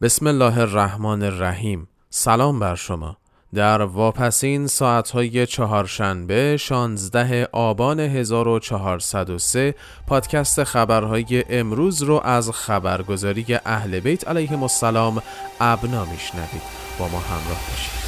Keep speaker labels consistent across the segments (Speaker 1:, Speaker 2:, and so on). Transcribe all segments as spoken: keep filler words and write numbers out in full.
Speaker 1: بسم الله الرحمن الرحیم. سلام بر شما. در واپسین ساعتهای چهارشنبه شانزده آبان هزار و چهارصد و سه پادکست خبرهای امروز رو از خبرگزاری اهل بیت علیهم السلام ابنا میشنوید. با ما همراه باشید.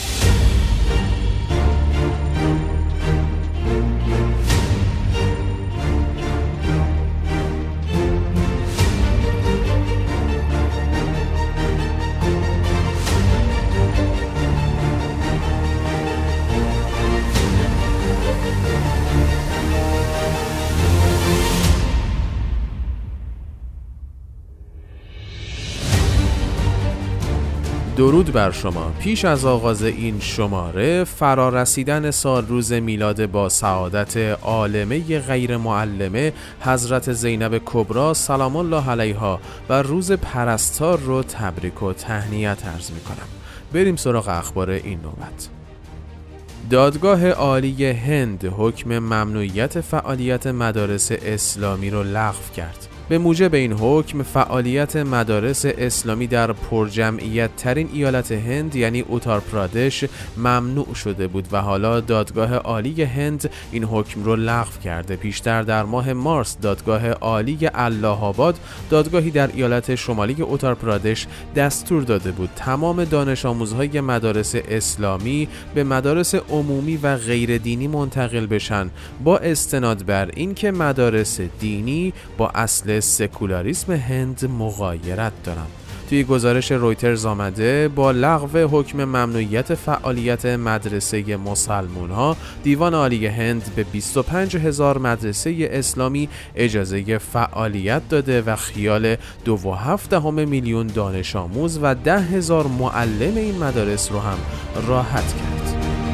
Speaker 1: درود بر شما. پیش از آغاز این شماره فرارسیدن سال روز میلاد با سعادت عالمه غیر معلمه حضرت زینب کبری سلام الله علیها و روز پرستار رو تبریک و تهنیت عرض می کنم. بریم سراغ اخبار این نوبت. دادگاه عالی هند حکم ممنوعیت فعالیت مدارس اسلامی رو لغو کرد. به موجب این حکم فعالیت مدارس اسلامی در پرجمعیت ترین ایالت هند یعنی اوتارپرادش ممنوع شده بود و حالا دادگاه عالی هند این حکم رو لغو کرده. پیشتر در ماه مارس دادگاه عالی الله آباد، دادگاهی در ایالت شمالی اوتارپرادش، دستور داده بود تمام دانش آموزهای مدارس اسلامی به مدارس عمومی و غیر دینی منتقل بشن با استناد بر اینکه مدارس دینی با اصل سکولاریسم هند مغایرت دارند. توی گزارش رویترز آمده با لغو حکم ممنوعیت فعالیت مدرسه مسلمان‌ها، دیوان عالی هند به بیست و پنج هزار مدرسه اسلامی اجازه فعالیت داده و خیال دو و هفت دهم میلیون دانش آموز و ده هزار معلم این مدارس رو هم راحت کرد.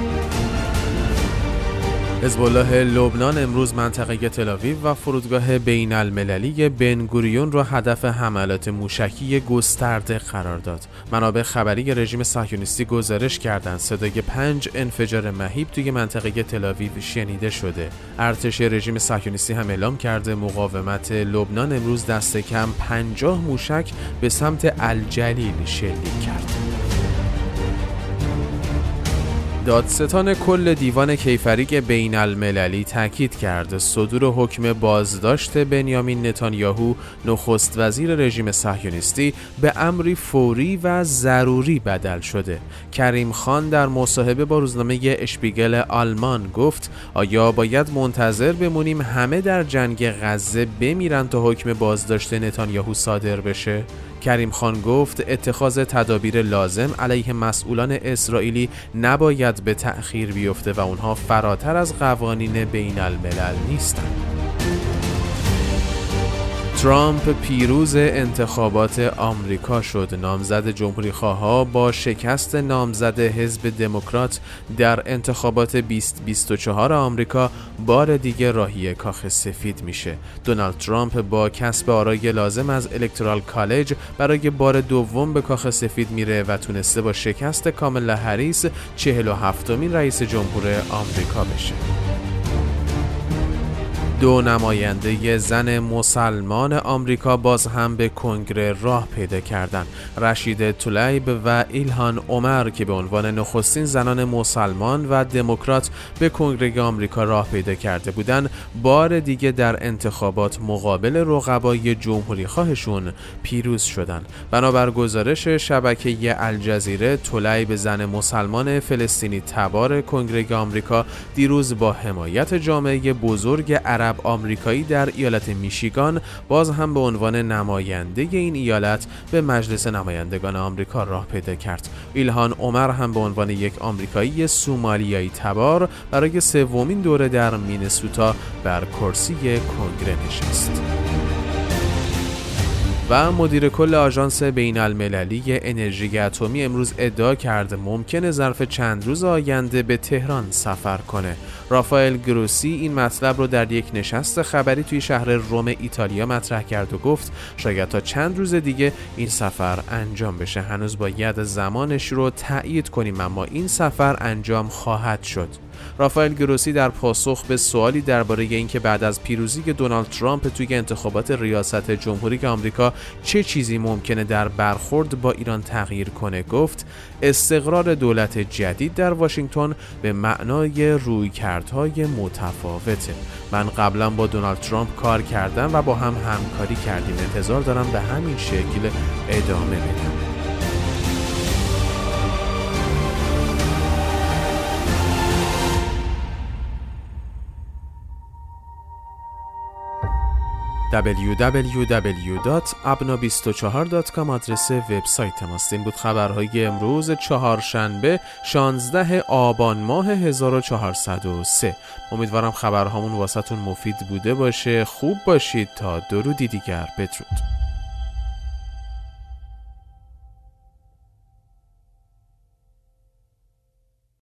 Speaker 1: حزب الله لبنان امروز منطقه تل‌آویو و فرودگاه بین المللی بن گوریون را هدف حملات موشکی گسترده قرار داد. منابع خبری رژیم صهیونیستی گزارش کردند صدای پنج انفجار مهیب توی منطقه تل‌آویو شنیده شده. ارتش رژیم صهیونیستی هم اعلام کرده مقاومت لبنان امروز دست کم پنجاه موشک به سمت الجلیل شلیک کرد. دادستان کل دیوان کیفری بین المللی تاکید کرد صدور حکم بازداشت بنیامین نتانیاهو نخست وزیر رژیم صهیونیستی به امری فوری و ضروری بدل شده. کریم خان در مصاحبه با روزنامه اشپیگل آلمان گفت آیا باید منتظر بمونیم همه در جنگ غزه بمیرن تا حکم بازداشت نتانیاهو صادر بشه؟ کریم خان گفت اتخاذ تدابیر لازم علیه مسئولان اسرائیلی نباید به تأخیر بیفته و اونها فراتر از قوانین بین الملل نیستند. ترامپ پیروز انتخابات آمریکا شد. نامزد جمهوری‌خواها با شکست نامزد حزب دموکرات در انتخابات بیست بیست و چهار آمریکا بار دیگه راهی کاخ سفید میشه. دونالد ترامپ با کسب آرای لازم از الکترال کالج برای بار دوم به کاخ سفید میره و تونسته با شکست کامالا هریس چهل و هفتمین رئیس جمهور آمریکا بشه. دو نماینده زن مسلمان آمریکا باز هم به کنگره راه پیدا کردند. رشید طلیب و ایلهان عمر که به عنوان نخستین زنان مسلمان و دموکرات به کنگره آمریکا راه پیدا کرده بودند، بار دیگه در انتخابات مقابل رقبای جمهوری خواهشون پیروز شدند. بنابر گزارش شبکه الجزیره، طلیب زن مسلمان فلسطینی تبار کنگره آمریکا دیروز با حمایت جامعه بزرگ عرب آمریکایی در ایالت میشیگان باز هم به عنوان نماینده این ایالت به مجلس نمایندگان آمریکا راه پیدا کرد. ایلهان عمر هم به عنوان یک آمریکایی سومالیایی تبار برای سومین دوره در مینسوتا بر کرسی کنگره نشست. و مدیر کل آژانس بین المللی انرژی اتمی امروز ادعا کرد ممکنه ظرف چند روز آینده به تهران سفر کنه. رافائل گروسی این مطلب رو در یک نشست خبری توی شهر روم ایتالیا مطرح کرد و گفت شاید تا چند روز دیگه این سفر انجام بشه. هنوز باید زمانش رو تایید کنیم اما این سفر انجام خواهد شد. رافائل گروسی در پاسخ به سوالی درباره اینکه بعد از پیروزی دونالد ترامپ توی انتخابات ریاست جمهوری آمریکا چه چیزی ممکنه در برخورد با ایران تغییر کنه گفت استقرار دولت جدید در واشنگتن به معنای رویکردهای متفاوته. من قبلا با دونالد ترامپ کار کردم و با هم همکاری کردیم. انتظار دارم به همین شکل ادامه بدم. دبلیو دبلیو دبلیو دات ابنا بیست و چهار دات کام آدرس وبسایت ماست. این بود خبرهای امروز چهارشنبه شانزده آبان ماه هزار و چهارصد و سه. امیدوارم خبرهامون واسهتون مفید بوده باشه. خوب باشید تا درودی دیگر. بدرود.